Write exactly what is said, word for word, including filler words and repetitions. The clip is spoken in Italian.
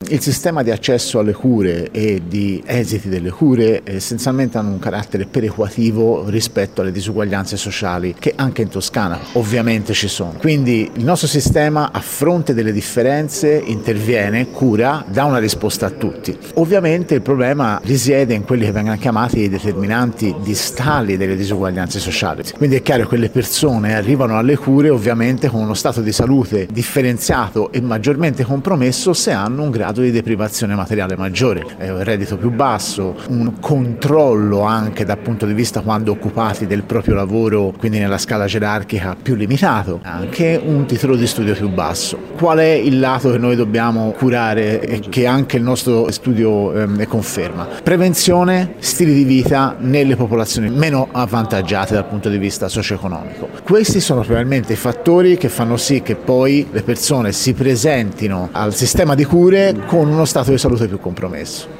il sistema di accesso alle cure e di esiti delle cure essenzialmente hanno un carattere perequativo rispetto alle disuguaglianze sociali che anche in Toscana ovviamente ci sono. Quindi il nostro sistema, a fronte delle differenze, interviene, cura, dà una risposta a tutti. Ovviamente il problema risiede in quelli che vengono chiamati i determinanti distali delle disuguaglianze sociali. Quindi è chiaro che quelle persone arrivano alle cure ovviamente con uno stato di salute differenziato e maggiormente compromesso se hanno un grado di deprivazione materiale maggiore, un reddito più basso, un controllo anche dal punto di vista quando occupati del proprio lavoro, quindi nella scala gerarchica più limitato, anche un titolo di studio più basso. Qual è il lato che noi dobbiamo curare e che anche il nostro studio ehm, conferma? Prevenzione, stili di vita nelle popolazioni meno avvantaggiate dal punto di vista socio-economico. Questi sono probabilmente i fattori che fanno sì che poi le persone si presentino al sistema di cure con uno stato di salute più compromesso.